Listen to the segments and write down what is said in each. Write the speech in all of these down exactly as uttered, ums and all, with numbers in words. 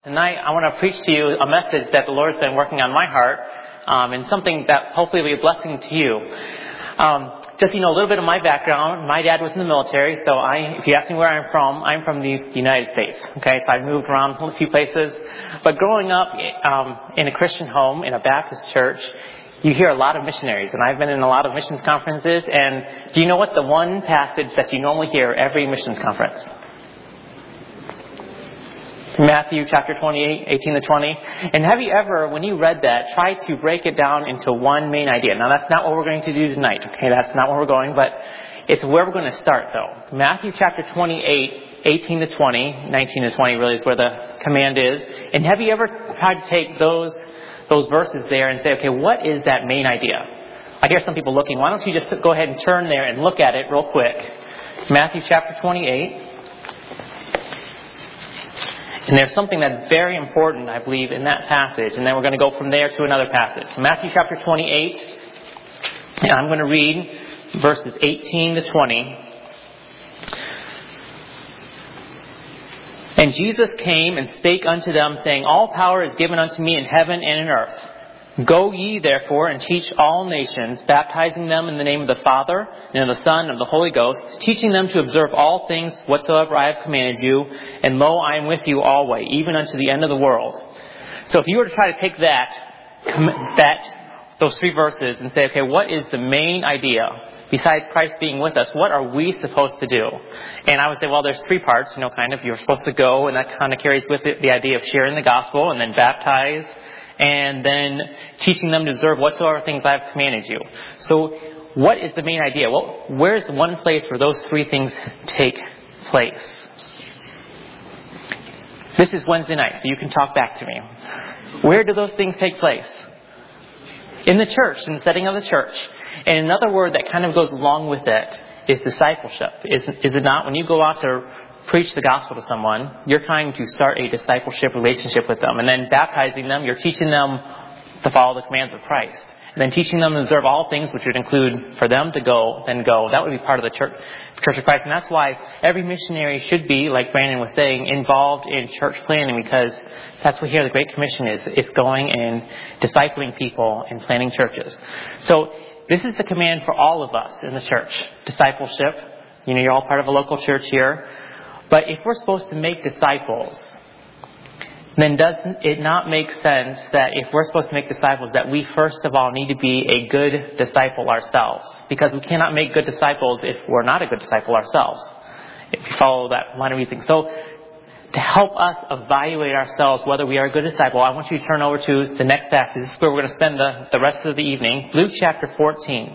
Tonight, I want to preach to you a message that the Lord's been working on my heart, um, and something that hopefully will be a blessing to you. Um, just, you know, a little bit of my background. My dad was in the military, so I, if you ask me where I'm from, I'm from the United States. Okay, so I've moved around a few places. But growing up um, in a Christian home, in a Baptist church, you hear a lot of missionaries, and I've been in a lot of missions conferences. And do you know what the one passage that you normally hear every missions conference? Matthew chapter twenty-eight, eighteen to twenty. And have you ever, when you read that, tried to break it down into one main idea? Now, that's not what we're going to do tonight, okay? That's not where we're going, but it's where we're going to start, though. Matthew chapter twenty-eight, eighteen to twenty, nineteen to twenty really is where the command is. And have you ever tried to take those those verses there and say, okay, what is that main idea? I hear some people looking. Why don't you just go ahead and turn there and look at it real quick. Matthew chapter twenty-eight. And there's something that's very important, I believe, in that passage. And then we're going to go from there to another passage. So Matthew chapter twenty-eight. And I'm going to read verses eighteen to twenty. And Jesus came and spake unto them, saying, All power is given unto me in heaven and in earth. Go ye therefore and teach all nations, baptizing them in the name of the Father, and of the Son, and of the Holy Ghost, teaching them to observe all things whatsoever I have commanded you. And lo, I am with you always, even unto the end of the world. So if you were to try to take that, that, those three verses and say, okay, what is the main idea? Besides Christ being with us, what are we supposed to do? And I would say, well, there's three parts, you know, kind of. You're supposed to go, and that kind of carries with it the idea of sharing the gospel, and then baptize, and then teaching them to observe whatsoever things I have commanded you. So what is the main idea? Well, where's the one place where those three things take place? This is Wednesday night, so you can talk back to me. Where do those things take place? In the church, in the setting of the church. And another word that kind of goes along with it is discipleship. Is, is it not? When you go out to preach the gospel to someone, you're trying to start a discipleship relationship with them. And then baptizing them, you're teaching them to follow the commands of Christ. And then teaching them to observe all things, which would include for them to go, then go. That would be part of the church, church of Christ. And that's why every missionary should be, like Brandon was saying, involved in church planning, because that's what here the Great Commission is. It's going and discipling people and planning churches. So this is the command for all of us in the church. Discipleship. You know, you're all part of a local church here. But if we're supposed to make disciples, then doesn't it not make sense that if we're supposed to make disciples, that we first of all need to be a good disciple ourselves? Because we cannot make good disciples if we're not a good disciple ourselves. If you follow that line of reasoning. So to help us evaluate ourselves whether we are a good disciple, I want you to turn over to the next passage. This is where we're going to spend the, the rest of the evening. Luke chapter fourteen.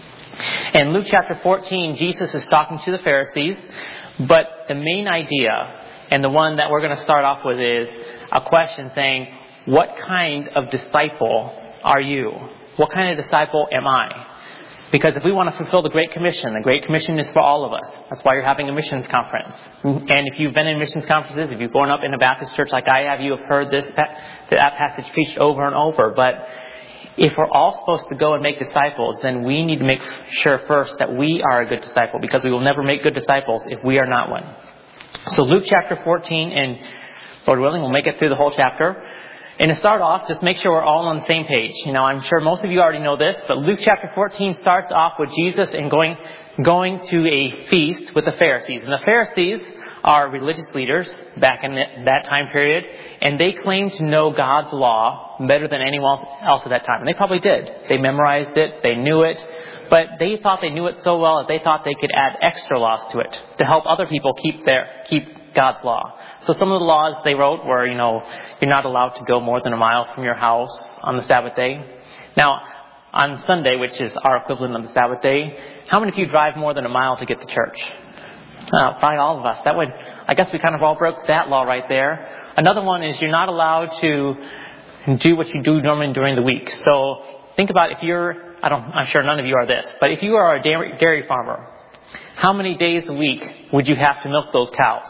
In Luke chapter fourteen, Jesus is talking to the Pharisees. But the main idea, and the one that we're going to start off with, is a question saying, what kind of disciple are you? What kind of disciple am I? Because if we want to fulfill the Great Commission, the Great Commission is for all of us. That's why you're having a missions conference. And if you've been in missions conferences, if you've grown up in a Baptist church like I have, you have heard this that passage preached over and over. But if we're all supposed to go and make disciples, then we need to make sure first that we are a good disciple, because we will never make good disciples if we are not one. So Luke chapter fourteen, and Lord willing, we'll make it through the whole chapter. And to start off, just make sure we're all on the same page. You know, I'm sure most of you already know this, but Luke chapter fourteen starts off with Jesus and going going to a feast with the Pharisees. And the Pharisees are religious leaders back in that time period, and they claim to know God's law better than anyone else at that time. And they probably did. They memorized it, they knew it, but they thought they knew it so well that they thought they could add extra laws to it to help other people keep their keep God's law. So some of the laws they wrote were, you know, you're not allowed to go more than a mile from your house on the Sabbath day. Now, on Sunday, which is our equivalent of the Sabbath day, how many of you drive more than a mile to get to church? Uh, probably all of us. That would, I guess we kind of all broke that law right there. Another one is you're not allowed to do what you do normally during the week. So think about if you're, I don't, I'm sure none of you are this, but if you are a dairy, dairy farmer, how many days a week would you have to milk those cows?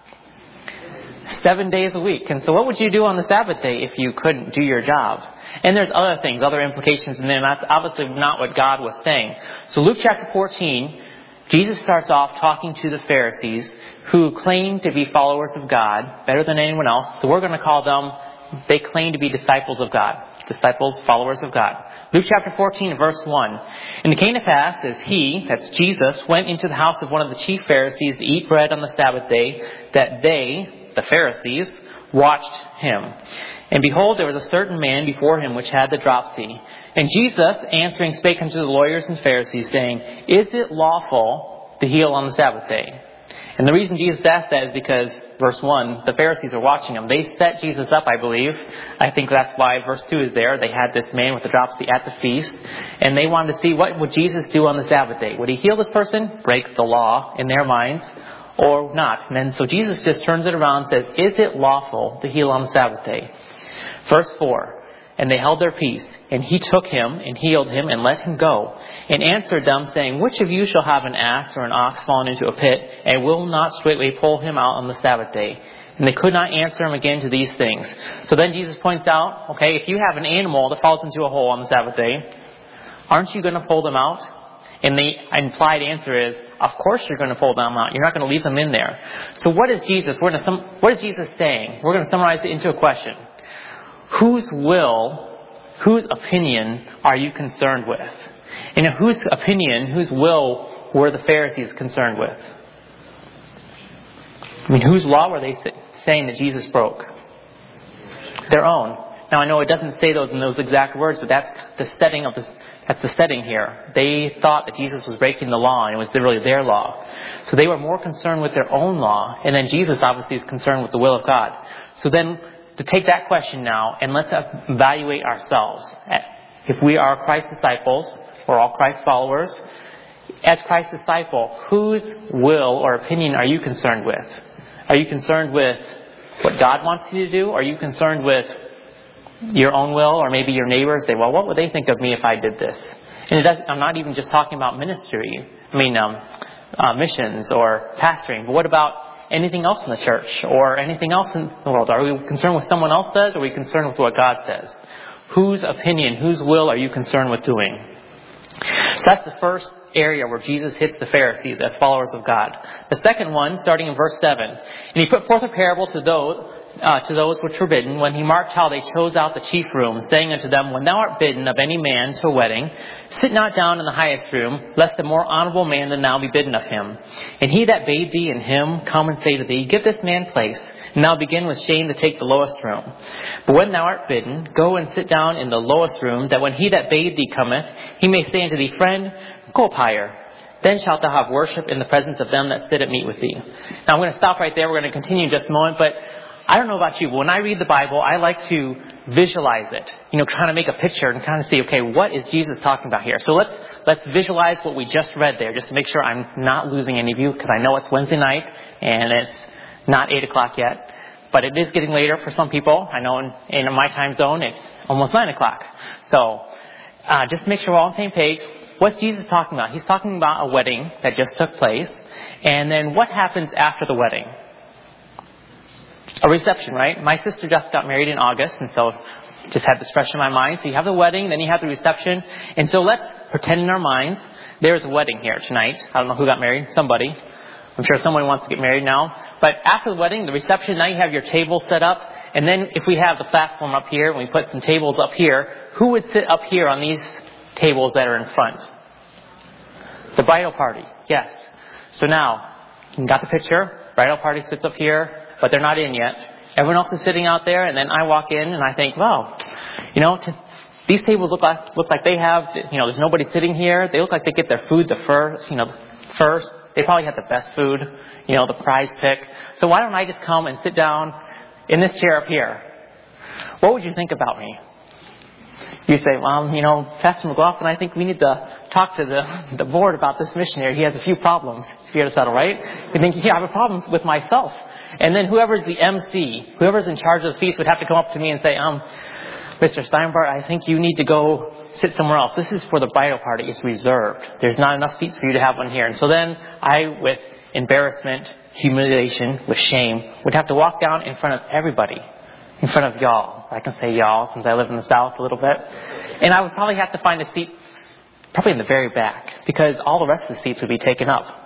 Seven days a week. And so what would you do on the Sabbath day if you couldn't do your job? And there's other things, other implications, and then that's obviously not what God was saying. So Luke chapter fourteen, Jesus starts off talking to the Pharisees who claim to be followers of God better than anyone else. So we're going to call them, they claim to be disciples of God. Disciples, followers of God. Luke chapter fourteen, verse one. And it came to pass as he, that's Jesus, went into the house of one of the chief Pharisees to eat bread on the Sabbath day, that they, the Pharisees, watched him. And behold, there was a certain man before him which had the dropsy. And Jesus, answering, spake unto the lawyers and Pharisees, saying, Is it lawful to heal on the Sabbath day? And the reason Jesus asked that is because, verse one, the Pharisees are watching him. They set Jesus up, I believe. I think that's why verse two is there. They had this man with the dropsy at the feast. And they wanted to see, what would Jesus do on the Sabbath day? Would he heal this person? Break the law in their minds? Or not? And then so Jesus just turns it around and says, Is it lawful to heal on the Sabbath day? Verse four. And they held their peace. And he took him and healed him and let him go. And answered them, saying, Which of you shall have an ass or an ox fallen into a pit, and will not straightway pull him out on the Sabbath day? And they could not answer him again to these things. So then Jesus points out, okay, if you have an animal that falls into a hole on the Sabbath day, aren't you going to pull them out? And the implied answer is, of course you're going to pull them out. You're not going to leave them in there. So what is Jesus? We're going to sum, what is Jesus saying? We're going to summarize it into a question. Whose will, whose opinion are you concerned with? And whose opinion, whose will were the Pharisees concerned with? I mean, whose law were they saying that Jesus broke? Their own. Now I know it doesn't say those in those exact words, but that's the setting of the, that's the setting here. They thought that Jesus was breaking the law, and it was really their law. So they were more concerned with their own law, and then Jesus obviously is concerned with the will of God. So then, to take that question now, and let's evaluate ourselves. If we are Christ's disciples, or all Christ followers, as Christ's disciple, whose will or opinion are you concerned with? Are you concerned with what God wants you to do? Or are you concerned with your own will, or maybe your neighbors say, well, what would they think of me if I did this? And it doesn't, I'm not even just talking about ministry. I mean, um, uh, missions or pastoring. But what about anything else in the church or anything else in the world? Are we concerned with what someone else says, or are we concerned with what God says? Whose opinion, whose will are you concerned with doing? So that's the first area where Jesus hits the Pharisees as followers of God. The second one, starting in verse seven. And he put forth a parable to those, uh, to those which were bidden, when he marked how they chose out the chief room, saying unto them, When thou art bidden of any man to a wedding, sit not down in the highest room, lest a more honorable man than thou be bidden of him. And he that bade thee and him come and say to thee, Give this man place, and thou begin with shame to take the lowest room. But when thou art bidden, go and sit down in the lowest room, that when he that bade thee cometh, he may say unto thee, Friend, go up higher. Then shalt thou have worship in the presence of them that sit at meat with thee. Now I'm going to stop right there. We're going to continue in just a moment, but I don't know about you, but when I read the Bible, I like to visualize it. You know, trying to make a picture and kind of see, okay, what is Jesus talking about here? So let's let's visualize what we just read there, just to make sure I'm not losing any of you, because I know it's Wednesday night and it's not eight o'clock yet, but it is getting later for some people. I know in, in my time zone it's almost nine o'clock. So uh, just make sure we're all on the same page. What's Jesus talking about? He's talking about a wedding that just took place, and then what happens after the wedding? A reception, right? My sister just got married in August, and so just had this fresh in my mind. So you have the wedding, then you have the reception. And so let's pretend in our minds there's a wedding here tonight. I don't know who got married. Somebody. I'm sure someone wants to get married now. But after the wedding, the reception, now you have your table set up. And then if we have the platform up here, and we put some tables up here, who would sit up here on these tables that are in front? The bridal party. Yes. So now, you got the picture. Bridal party sits up here, but they're not in yet. Everyone else is sitting out there, and then I walk in and I think, wow, you know, t- these tables look like look like they have, you know, there's nobody sitting here. They look like they get their food the first, you know, first. They probably have the best food, you know, the prize pick. So why don't I just come and sit down in this chair up here? What would you think about me? You say, well, you know, Pastor McLaughlin, I think we need to talk to the, the board about this missionary. He has a few problems here to settle, right? You think, yeah, I have problems with myself. And then whoever's the M C, whoever's in charge of the feast would have to come up to me and say, um, Mister Steinbart, I think you need to go sit somewhere else. This is for the bridal party. It's reserved. There's not enough seats for you to have one here. And so then I, with embarrassment, humiliation, with shame, would have to walk down in front of everybody, in front of y'all. I can say y'all since I live in the South a little bit. And I would probably have to find a seat probably in the very back, because all the rest of the seats would be taken up.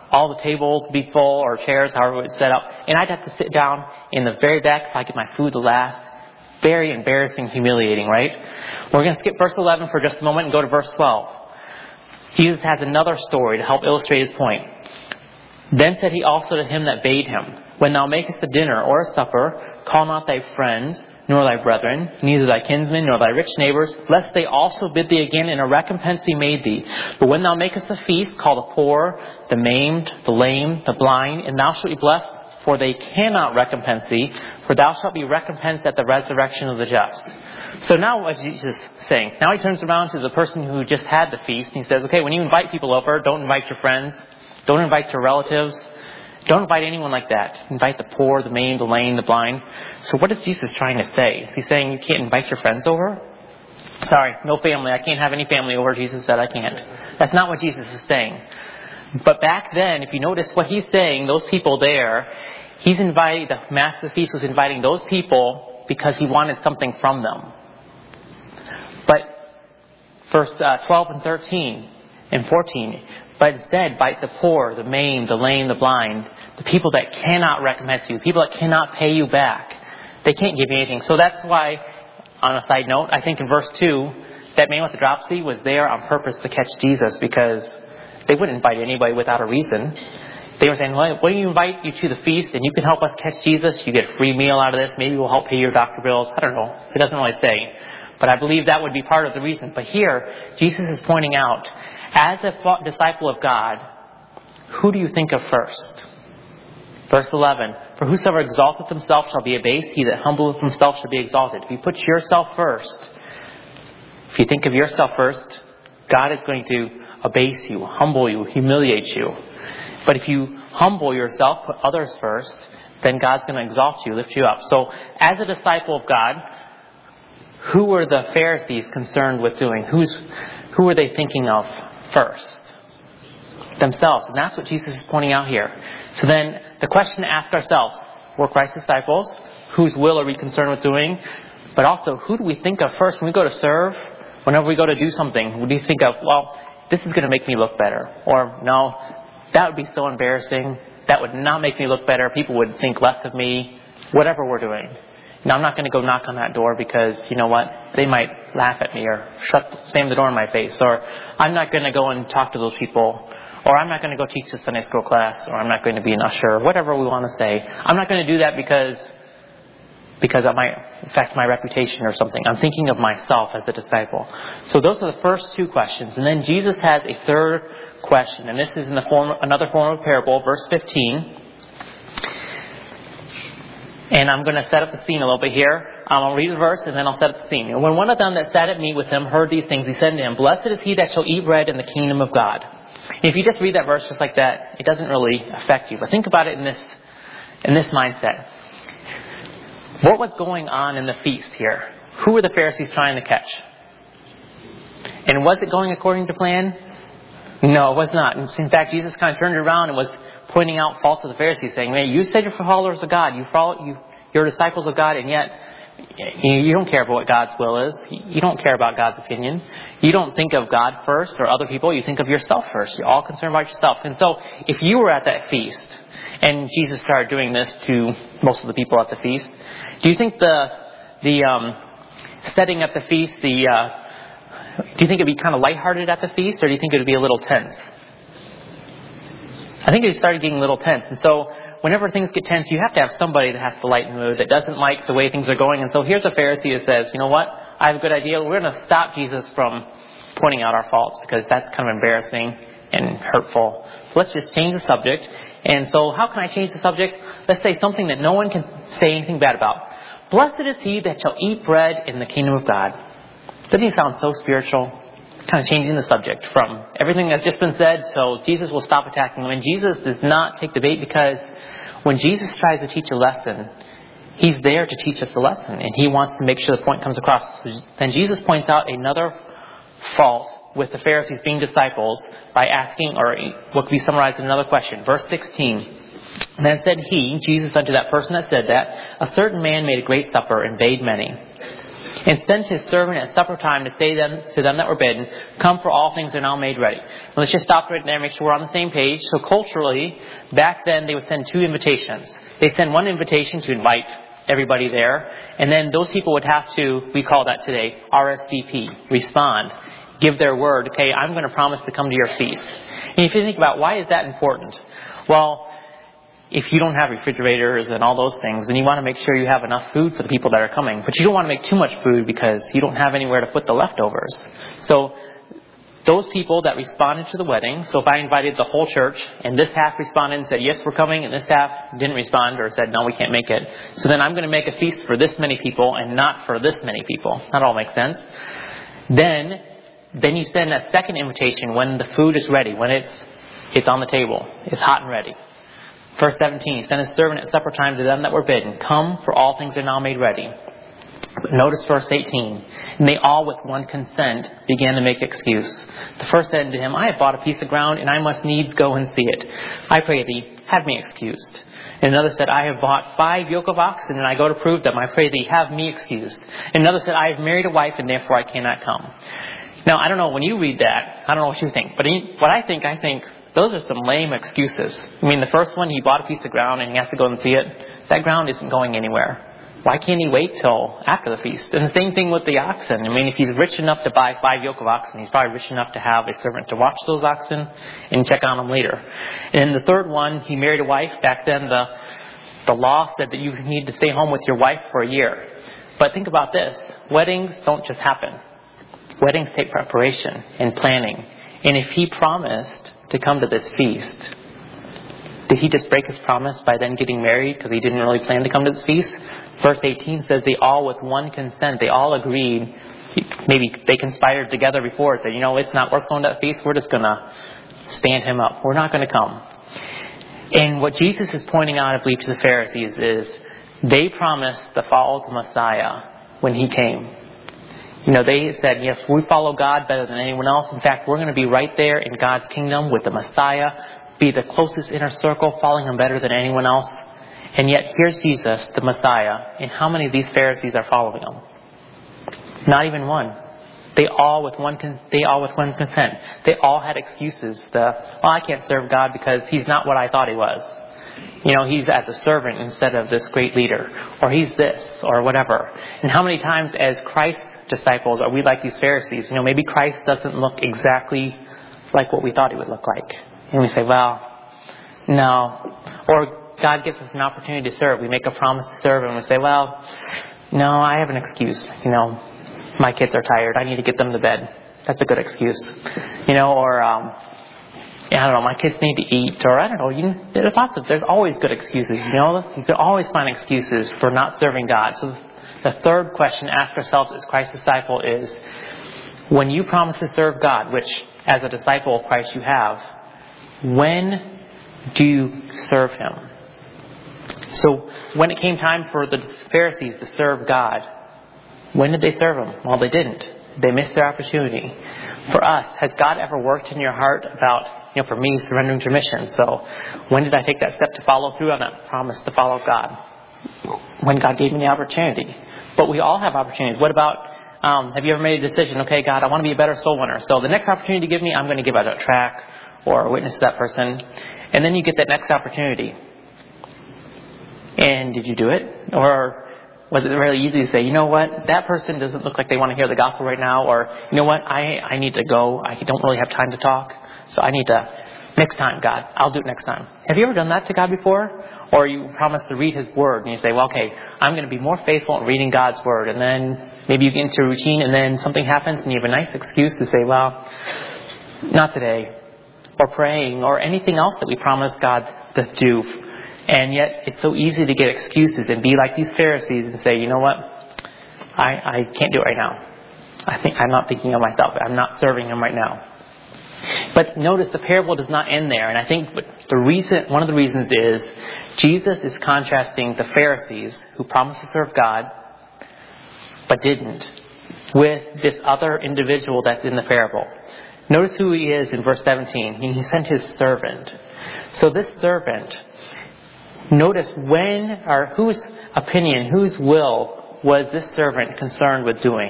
all the tables would be full, or chairs, however it's set up, and I'd have to sit down in the very back if I get my food the last. Very embarrassing, humiliating, right? We're going to skip verse eleven for just a moment and go to verse twelve. Jesus has another story to help illustrate his point. Then said he also to him that bade him, When thou makest a dinner or a supper, call not thy friends, nor thy brethren, neither thy kinsmen, nor thy rich neighbors, lest they also bid thee again, and a recompense be made thee. But when thou makest a feast, call the poor, the maimed, the lame, the blind, and thou shalt be blessed, for they cannot recompense thee, for thou shalt be recompensed at the resurrection of the just. So now what is Jesus saying? Now he turns around to the person who just had the feast, and he says, okay, when you invite people over, don't invite your friends, don't invite your relatives, don't invite anyone like that. Invite the poor, the maimed, the lame, the blind. So what is Jesus trying to say? Is he saying you can't invite your friends over? Sorry, no family. I can't have any family over. Jesus said I can't. That's not what Jesus is saying. But back then, if you notice what he's saying, those people there, he's inviting, the master of the feast was inviting those people because he wanted something from them. But verse uh, twelve and thirteen and fourteen, but instead invite the poor, the maimed, the lame, the blind, the people that cannot recompense you, people that cannot pay you back. They can't give you anything. So that's why, on a side note, I think in verse two, that man with the dropsy was there on purpose to catch Jesus, because they wouldn't invite anybody without a reason. They were saying, well, why don't you invite you to the feast and you can help us catch Jesus? You get a free meal out of this. Maybe we'll help pay your doctor bills. I don't know. It doesn't really say. But I believe that would be part of the reason. But here, Jesus is pointing out, as a disciple of God, who do you think of first? Verse eleven, for whosoever exalteth himself shall be abased. He that humbleth himself shall be exalted. If you put yourself first, if you think of yourself first, God is going to abase you, humble you, humiliate you. But if you humble yourself, put others first, then God's going to exalt you, lift you up. So as a disciple of God, who were the Pharisees concerned with doing? Who's, who were they thinking of first? Themselves. And that's what Jesus is pointing out here. So then the question to ask ourselves, we're Christ's disciples, whose will are we concerned with doing? But also, who do we think of first when we go to serve? Whenever we go to do something, what do you think of? Well, this is going to make me look better. Or, no, that would be so embarrassing. That would not make me look better. People would think less of me. Whatever we're doing. Now, I'm not going to go knock on that door because, you know what, they might laugh at me or shut, slam the door in my face. Or I'm not going to go and talk to those people. Or I'm not going to go teach the Sunday school class. Or I'm not going to be an usher. Whatever we want to say. I'm not going to do that because, because that might affect my reputation or something. I'm thinking of myself as a disciple. So those are the first two questions. And then Jesus has a third question. And this is in the form, another form of parable, verse fifteen. And I'm going to set up the scene a little bit here. Um, I'll read the verse and then I'll set up the scene. And when one of them that sat at meat with him heard these things, he said to him, Blessed is he that shall eat bread in the kingdom of God. And if you just read that verse just like that, it doesn't really affect you. But think about it in this, in this mindset. What was going on in the feast here? Who were the Pharisees trying to catch? And was it going according to plan? No, it was not. In fact, Jesus kind of turned around and was pointing out faults of the Pharisees, saying, man, you said you're followers of God. You follow, you, you're disciples of God, and yet you don't care about what God's will is. You don't care about God's opinion. You don't think of God first or other people. You think of yourself first. You're all concerned about yourself. And so if you were at that feast, and Jesus started doing this to most of the people at the feast, do you think the the um, setting at the feast, the uh, do you think it'd be kind of lighthearted at the feast, or do you think it'd be a little tense? I think it started getting a little tense. And so whenever things get tense, you have to have somebody that has to lighten the mood, that doesn't like the way things are going. And so here's a Pharisee that says, you know what? I have a good idea. We're going to stop Jesus from pointing out our faults because that's kind of embarrassing and hurtful. So let's just change the subject. And so how can I change the subject? Let's say something that no one can say anything bad about. Blessed is he that shall eat bread in the kingdom of God. Doesn't he sound so spiritual? Kind of changing the subject from everything that's just been said, so Jesus will stop attacking them. And Jesus does not take the bait, because when Jesus tries to teach a lesson, he's there to teach us a lesson, and he wants to make sure the point comes across. Then Jesus points out another fault with the Pharisees being disciples by asking, or what could be summarized in another question. Verse sixteen. And then said he, Jesus, unto that person that said that, a certain man made a great supper and bade many. and sent his servant at supper time to say them, to them that were bidden, come, for all things are now made ready. Now let's just stop right there and make sure we're on the same page. So culturally, back then they would send two invitations. They send one invitation to invite everybody there, and then those people would have to, we call that today, R S V P, respond, give their word, okay, I'm going to promise to come to your feast. And if you think about why is that important? Well, if you don't have refrigerators and all those things, then you want to make sure you have enough food for the people that are coming. But you don't want to make too much food because you don't have anywhere to put the leftovers. So those people that responded to the wedding, so if I invited the whole church and this half responded and said, yes, we're coming, and this half didn't respond or said, no, we can't make it. So then I'm going to make a feast for this many people and not for this many people. That all makes sense. Then, then you send a second invitation when the food is ready, when it's, it's on the table, it's hot and ready. Verse seventeen, send his servant at supper time to them that were bidden. Come, for all things are now made ready. But notice verse eighteen. And they all with one consent began to make excuse. The first said to him, I have bought a piece of ground, and I must needs go and see it. I pray thee, have me excused. And another said, I have bought five yoke of oxen, and I go to prove them. I pray thee, have me excused. And another said, I have married a wife, and therefore I cannot come. Now, I don't know, when you read that, I don't know what you think. But what I think, I think, those are some lame excuses. I mean, the first one, he bought a piece of ground and he has to go and see it. That ground isn't going anywhere. Why can't he wait till after the feast? And the same thing with the oxen. I mean, if he's rich enough to buy five yoke of oxen, he's probably rich enough to have a servant to watch those oxen and check on them later. And the third one, he married a wife. Back then, the, the law said that you need to stay home with your wife for a year. But think about this. Weddings don't just happen. Weddings take preparation and planning. And if he promised to come to this feast, did he just break his promise by then getting married because he didn't really plan to come to this feast? Verse eighteen says they all with one consent, they all agreed. Maybe they conspired together before and said, you know, it's not worth going to that feast. We're just going to stand him up. We're not going to come. And what Jesus is pointing out, I believe, to the Pharisees is they promised to follow the Messiah when he came. You know, they said, yes, we follow God better than anyone else. In fact, we're going to be right there in God's kingdom with the Messiah, be the closest inner circle, following him better than anyone else. And yet, here's Jesus, the Messiah, and how many of these Pharisees are following him? Not even one. They all with one, con- they all with one consent. They all had excuses. The, well, I can't serve God because he's not what I thought he was. You know, he's as a servant instead of this great leader. Or he's this, or whatever. And how many times as Christ's disciples are we like these Pharisees? You know, maybe Christ doesn't look exactly like what we thought he would look like. And we say, well, no. Or God gives us an opportunity to serve. We make a promise to serve and we say, well, no, I have an excuse. You know, my kids are tired. I need to get them to bed. That's a good excuse. You know, or, um, I don't know, my kids need to eat, or I don't know, you, there's lots of, there's always good excuses, you know, you can always find excuses for not serving God. So the third question to ask ourselves as Christ's disciple is, when you promise to serve God, which as a disciple of Christ you have, when do you serve him? So when it came time for the Pharisees to serve God, when did they serve him? Well, they didn't. They missed their opportunity. For us, has God ever worked in your heart about, you know, for me, surrendering to mission? So when did I take that step to follow through on that promise to follow God? When God gave me the opportunity. But we all have opportunities. What about, um, have you ever made a decision, okay, God, I want to be a better soul winner. So the next opportunity you give me, I'm going to give out a tract or witness to that person. And then you get that next opportunity. And did you do it? Or was it really easy to say, you know what, that person doesn't look like they want to hear the gospel right now, or, you know what, I, I need to go. I don't really have time to talk, so I need to, next time, God, I'll do it next time. Have you ever done that to God before? Or you promise to read his word, and you say, well, okay, I'm going to be more faithful in reading God's word, and then maybe you get into a routine, and then something happens, and you have a nice excuse to say, well, not today, or praying, or anything else that we promise God to do. And yet, it's so easy to get excuses and be like these Pharisees and say, you know what, I, I can't do it right now. I think I'm not thinking of myself. I'm not serving him right now. But notice the parable does not end there. And I think the reason, one of the reasons is Jesus is contrasting the Pharisees who promised to serve God but didn't with this other individual that's in the parable. Notice who he is in verse seventeen. He sent his servant. So this servant, notice when or whose opinion, whose will was this servant concerned with doing?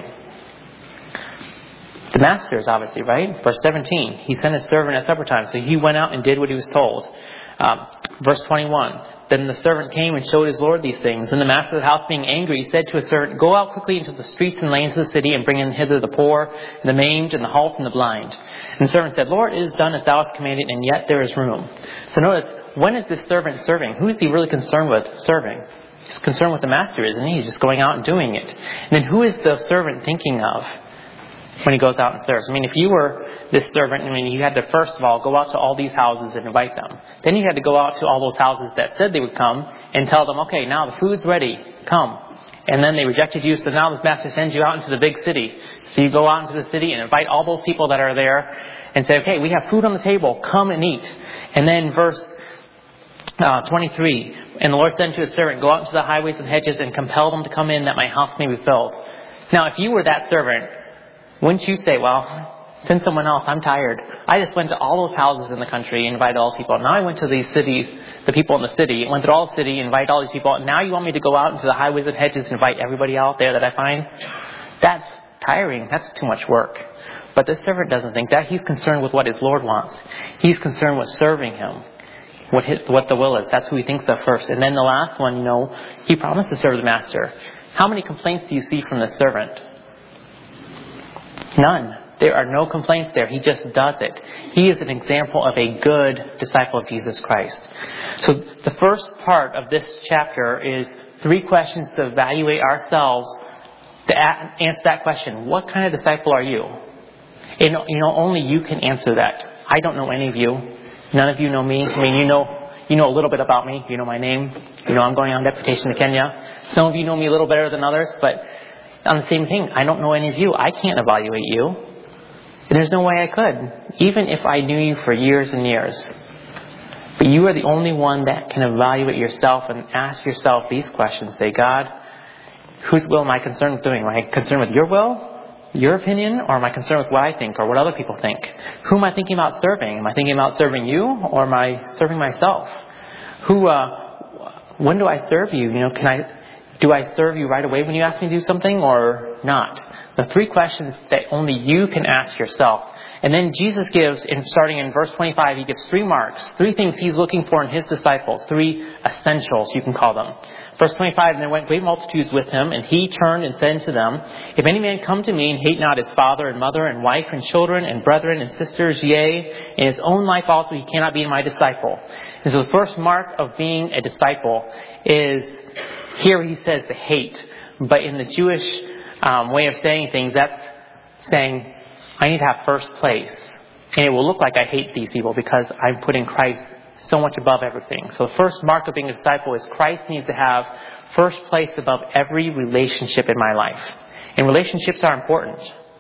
The master is obviously, right? Verse seventeen, he sent his servant at supper time, so he went out and did what he was told. Um, verse twenty-one, then the servant came and showed his lord these things. And the master of the house, being angry, said to his servant, go out quickly into the streets and lanes of the city and bring in hither the poor, and the maimed, and the halt, and the blind. And the servant said, Lord, it is done as thou hast commanded, and yet there is room. So notice, when is this servant serving? Who is he really concerned with serving? He's concerned with the master, isn't he? He's just going out and doing it. And then who is the servant thinking of when he goes out and serves? I mean, if you were this servant, I mean, you had to first of all go out to all these houses and invite them. Then you had to go out to all those houses that said they would come and tell them, okay, now the food's ready, come. And then they rejected you, so now the master sends you out into the big city. So you go out into the city and invite all those people that are there and say, okay, we have food on the table, come and eat. And then verse uh, twenty-three, and the Lord said to his servant, go out into the highways and hedges and compel them to come in that my house may be filled. Now, if you were that servant, wouldn't you say, well, send someone else, I'm tired. I just went to all those houses in the country and invited all those people. Now I went to these cities, the people in the city, went to all the city, invited all these people. And now you want me to go out into the highways and hedges and invite everybody out there that I find? That's tiring. That's too much work. But this servant doesn't think that. He's concerned with what his Lord wants. He's concerned with serving him, what his, what the will is. That's who he thinks of first. And then the last one, you know, he promised to serve the master. How many complaints do you see from this servant? None. There are no complaints there. He just does it. He is an example of a good disciple of Jesus Christ. So the first part of this chapter is three questions to evaluate ourselves to a- answer that question. What kind of disciple are you? And, you know, only you can answer that. I don't know any of you. None of you know me. I mean, you know, you know a little bit about me. You know my name. You know I'm going on deputation to Kenya. Some of you know me a little better than others, but on the same thing, I don't know any of you. I can't evaluate you. And there's no way I could, even if I knew you for years and years. But you are the only one that can evaluate yourself and ask yourself these questions. Say, God, whose will am I concerned with doing? Am I concerned with your will, your opinion, or am I concerned with what I think or what other people think? Who am I thinking about serving? Am I thinking about serving you, or am I serving myself? Who, uh, when do I serve you? You know, can I... Do I serve you right away when you ask me to do something or not? The three questions that only you can ask yourself. And then Jesus gives, in starting in verse twenty-five, he gives three marks, three things he's looking for in his disciples, three essentials, you can call them. Verse twenty-five, and there went great multitudes with him, and he turned and said to them, if any man come to me and hate not his father and mother and wife and children and brethren and sisters, yea, and his own life also, he cannot be my disciple. And so the first mark of being a disciple is, here he says the hate, but in the Jewish um, way of saying things, that's saying, I need to have first place. And it will look like I hate these people because I'm putting Christ so much above everything. So the first mark of being a disciple is Christ needs to have first place above every relationship in my life. And relationships are important.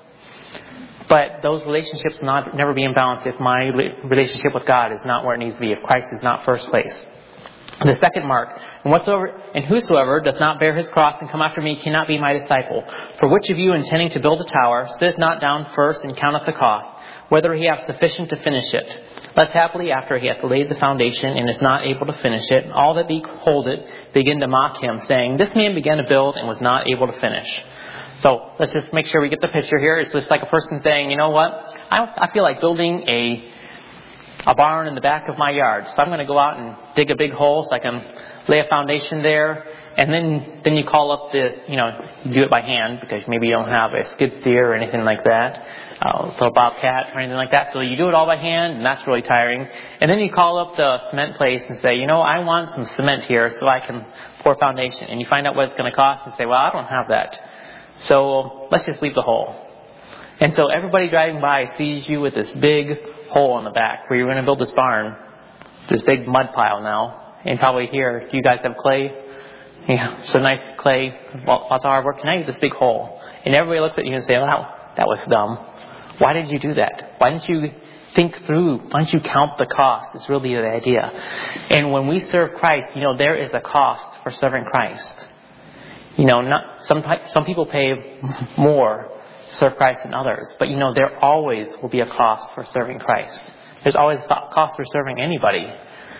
But those relationships will not, never be in balance if my relationship with God is not where it needs to be, if Christ is not first place. The second mark, and whatsoever and whosoever doth not bear his cross and come after me cannot be my disciple. For which of you intending to build a tower sitteth not down first and counteth the cost, whether he have sufficient to finish it? Lest happily after he hath laid the foundation and is not able to finish it, all that behold it begin to mock him, saying, this man began to build and was not able to finish. So let's just make sure we get the picture here. It's just like a person saying, you know what, I, I feel like building a a barn in the back of my yard. So I'm going to go out and dig a big hole so I can lay a foundation there. And then, then you call up this, you know, you do it by hand because maybe you don't have a skid steer or anything like that. Uh, so a bobcat or anything like that. So you do it all by hand, and that's really tiring. And then you call up the cement place and say, you know, I want some cement here so I can pour foundation. And you find out what it's going to cost and say, well, I don't have that. So let's just leave the hole. And so everybody driving by sees you with this big hole in the back where you're going to build this barn, this big mud pile now. And probably here, do you guys have clay? Yeah, so nice clay, lots of hard work. Now you have this big hole. And everybody looks at you and say, wow, that was dumb. Why did you do that? Why didn't you think through? Why don't you count the cost? It's really the idea. And when we serve Christ, you know, there is a cost for serving Christ. You know, not some some people pay more to serve Christ than others. But, you know, there always will be a cost for serving Christ. There's always a cost for serving anybody.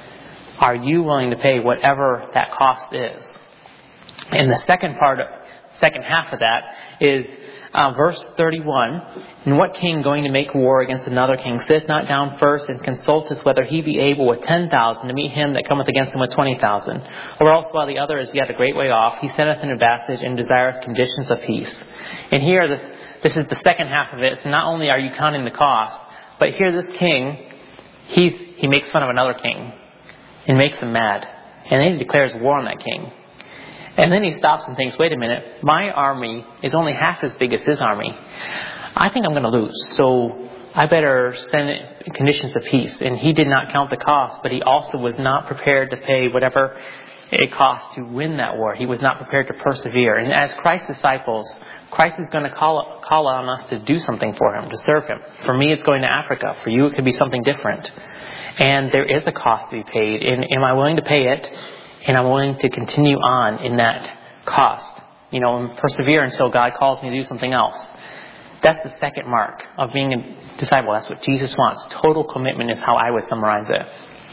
Are you willing to pay whatever that cost is? And the second part, second half of that is uh, verse thirty-one. And what king going to make war against another king sitteth not down first and consulteth whether he be able with ten thousand to meet him that cometh against him with twenty thousand? Or else while the other is yet a great way off, he sendeth an ambassage and desireth conditions of peace. And here, this, this is the second half of it. So not only are you counting the cost, but here this king, he's, he makes fun of another king and makes him mad. And then he declares war on that king. And then he stops and thinks, wait a minute, my army is only half as big as his army. I think I'm going to lose, so I better send conditions of peace. And he did not count the cost, but he also was not prepared to pay whatever it cost to win that war. He was not prepared to persevere. And as Christ's disciples, Christ is going to call, call on us to do something for him, to serve him. For me, it's going to Africa. For you, it could be something different. And there is a cost to be paid. And am I willing to pay it? And I'm willing to continue on in that cost, you know, and persevere until God calls me to do something else. That's the second mark of being a disciple. That's what Jesus wants. Total commitment is how I would summarize it.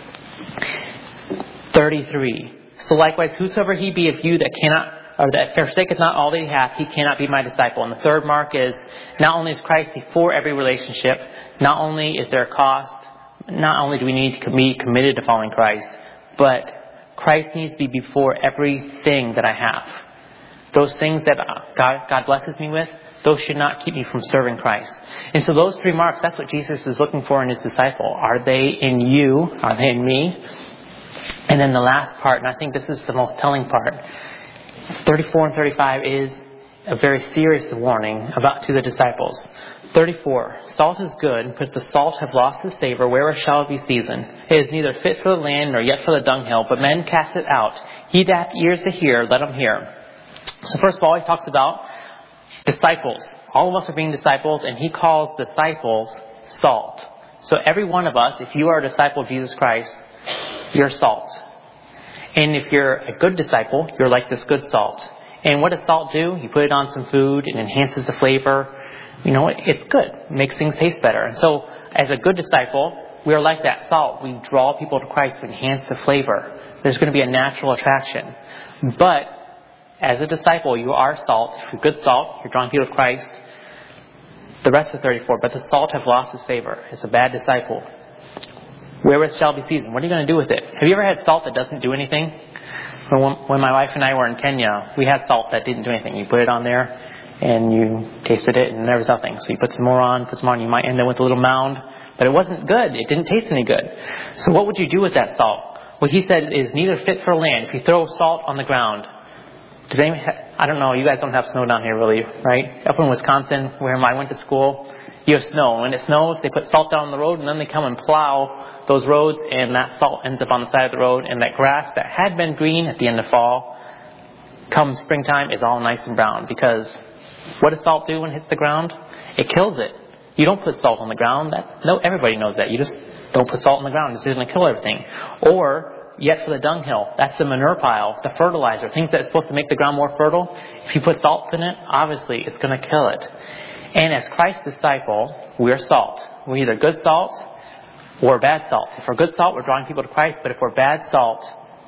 thirty-three. So likewise, whosoever he be of you that cannot, or that forsaketh not all that he hath, he cannot be my disciple. And the third mark is, not only is Christ before every relationship, not only is there a cost, not only do we need to be committed to following Christ, but Christ needs to be before everything that I have. Those things that God, God blesses me with, those should not keep me from serving Christ. And so those three marks, that's what Jesus is looking for in his disciple. Are they in you? Are they in me? And then the last part, and I think this is the most telling part, thirty-four and thirty-five is a very serious warning about to the disciples. thirty-four. Salt is good, but if the salt have lost its savor, wherewith shall it be seasoned? It is neither fit for the land, nor yet for the dunghill, but men cast it out. He that hath ears to hear, let him hear. So first of all, he talks about disciples. All of us are being disciples, and he calls disciples salt. So every one of us, if you are a disciple of Jesus Christ, you're salt. And if you're a good disciple, you're like this good salt. And what does salt do? You put it on some food, it enhances the flavor. You know, it's good. It makes things taste better. And so, as a good disciple, we are like that salt. We draw people to Christ to enhance the flavor. There's going to be a natural attraction. But, as a disciple, you are salt. If you're good salt, you're drawing people to Christ. The rest of thirty-four, but the salt have lost its savor. It's a bad disciple. Wherewith shall be seasoned. What are you going to do with it? Have you ever had salt that doesn't do anything? When, when my wife and I were in Kenya, we had salt that didn't do anything. You put it on there, and you tasted it, and there was nothing. So you put some more on, put some more on. You might end up with a little mound, but it wasn't good. It didn't taste any good. So what would you do with that salt? What he said is neither fit for land. If you throw salt on the ground, does anyone ha- I don't know. You guys don't have snow down here, really, right? Up in Wisconsin, where I went to school, you have snow. When it snows, they put salt down on the road, and then they come and plow those roads, and that salt ends up on the side of the road, and that grass that had been green at the end of fall, come springtime, is all nice and brown. Because what does salt do when it hits the ground? It kills it. You don't put salt on the ground. That, no, everybody knows that. You just don't put salt on the ground. It's going to kill everything. Or, yet for the dunghill, that's the manure pile, the fertilizer, things that's supposed to make the ground more fertile. If you put salt in it, obviously it's going to kill it. And as Christ's disciple, we're salt. We're either good salt or bad salt. If we're good salt, we're drawing people to Christ. But if we're bad salt,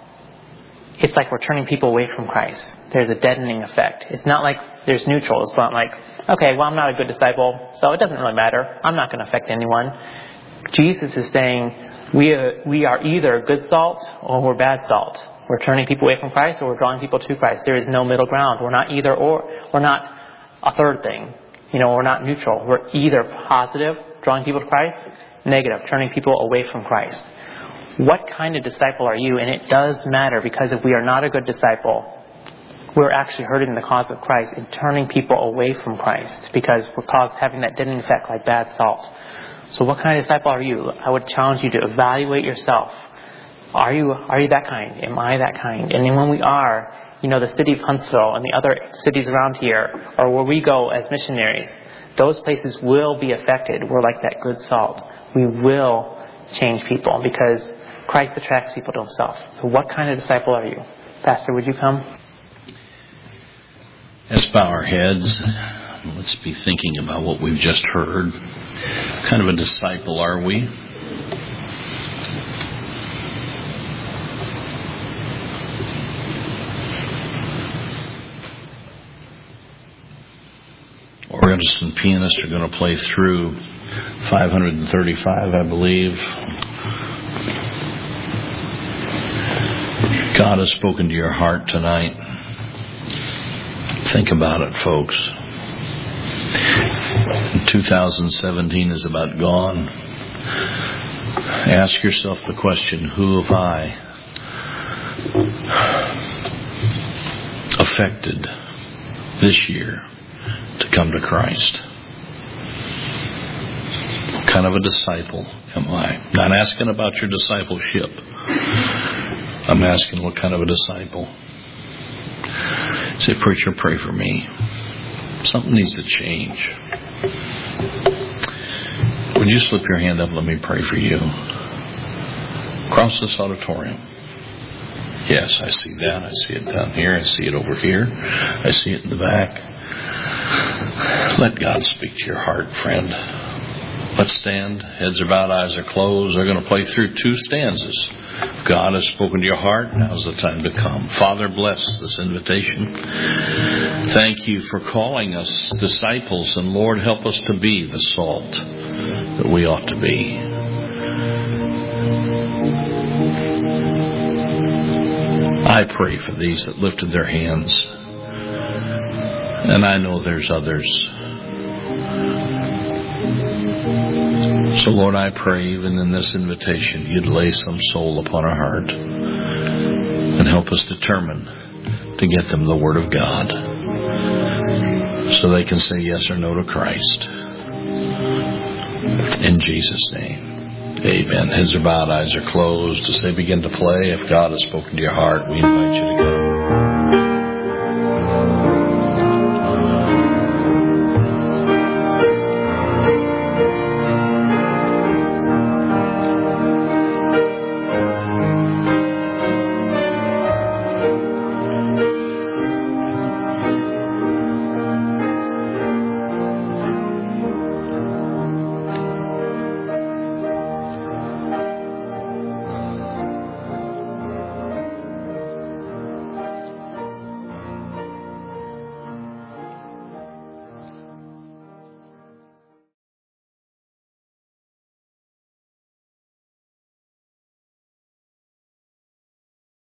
it's like we're turning people away from Christ. There's a deadening effect. It's not like there's neutral. It's not like, okay, well, I'm not a good disciple, so it doesn't really matter. I'm not going to affect anyone. Jesus is saying we are, we are either good salt or we're bad salt. We're turning people away from Christ or we're drawing people to Christ. There is no middle ground. We're not either or. We're not a third thing. You know, we're not neutral. We're either positive, drawing people to Christ, negative, turning people away from Christ. What kind of disciple are you? And it does matter, because if we are not a good disciple, we're actually hurting the cause of Christ and turning people away from Christ, because we're caused having that deadening effect like bad salt. So what kind of disciple are you? I would challenge you to evaluate yourself. Are you are you that kind? Am I that kind? And then when we are, you know, the city of Huntsville and the other cities around here, or where we go as missionaries, those places will be affected. We're like that good salt. We will change people because Christ attracts people to himself. So what kind of disciple are you? Pastor, would you come? Let's bow our heads. Let's be thinking about what we've just heard. What kind of a disciple are we? organist and pianist are going to play through five hundred thirty-five, I believe. God has spoken to your heart tonight. Think about it, folks. two thousand seventeen is about gone. Ask yourself the question, who have I affected this year to come to Christ? What kind of a disciple am I? Not asking about your discipleship. I'm asking what kind of a disciple. Say, preacher, pray for me. Something needs to change. Would you slip your hand up? Let me pray for you. Across this auditorium. Yes, I see that. I see it down here. I see it over here. I see it in the back. Let God speak to your heart, friend. Let's stand. Heads are bowed, eyes are closed. They're going to play through two stanzas. If God has spoken to your heart, now's the time to come. Father, bless this invitation. Thank you for calling us disciples, and Lord, help us to be the salt that we ought to be. I pray for these that lifted their hands, and I know there's others. So, Lord, I pray even in this invitation, you'd lay some soul upon our heart and help us determine to get them the Word of God so they can say yes or no to Christ. In Jesus' name, amen. Heads are bowed, eyes are closed. As they begin to play, if God has spoken to your heart, we invite you to go.